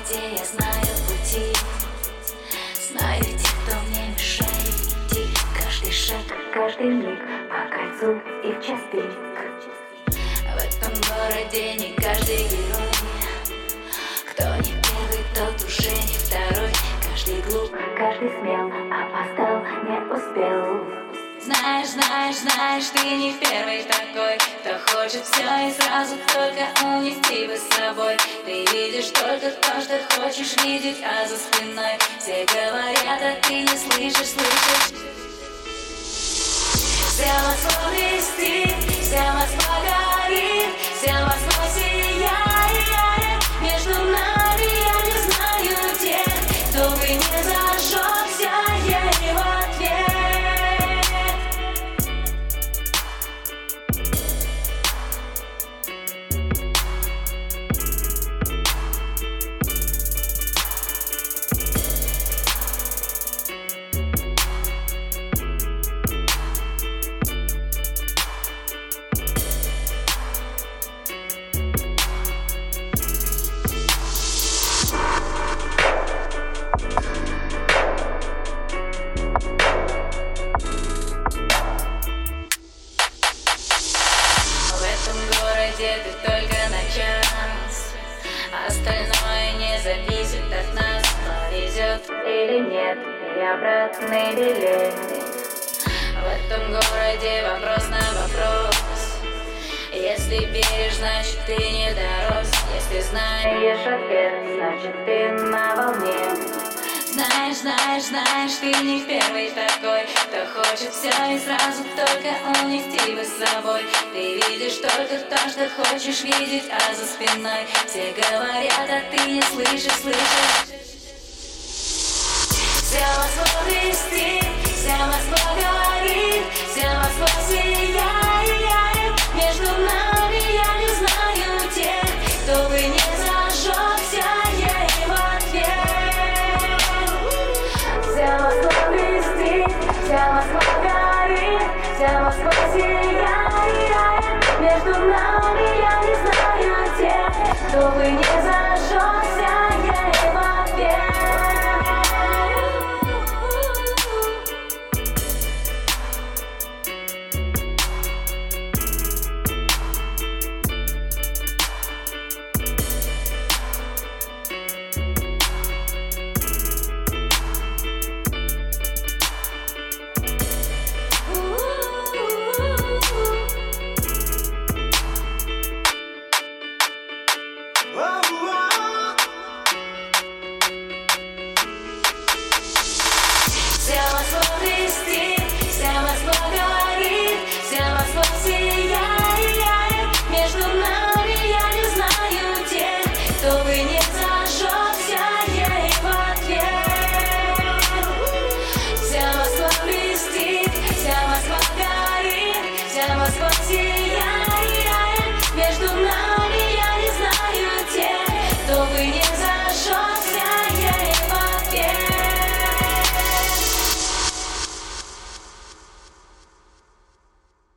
городе я знаю пути, знаю тех, кто мне мешает идти. Каждый шаг, каждый миг по кольцу и в час пик. В этом городе не каждый герой. Кто не первый, тот уже не второй. Каждый глуп, каждый смел, опоздал, не успел. Знаешь, знаешь, знаешь, ты не первый такой, кто хочет все и сразу только унести бы с собой. Ты видишь только то, что хочешь видеть, а за спиной все говорят, а ты не слышишь, слышишь. Вся Москва блестит, вся Москва горит, вся Москва сияет. Между нами я не знаю тех, кто бы не зажегся ей в ответ. Ты только на час, остальное не зависит от нас. Повезет или нет, и обратный билет. В этом городе вопрос на вопрос. Если веришь, значит ты не дорос. Если знаешь ответ, значит ты на волне. Знаешь, знаешь, знаешь, ты не первый такой, кто хочет все и сразу только унести бы с собой. Ты видишь только то, что хочешь видеть, а за спиной все говорят, а ты не слышишь, слышишь. Вся Москва блестит, вся Москва горит, вся Москва сияет. Между нами я не знаю тех, кто бы не зажегся ей в ответ. Вся Москва блестит, вся Москва горит, вся Москва сияет. Между нами я не знаю тех, кто бы не зажегся ей в ответ. Oh,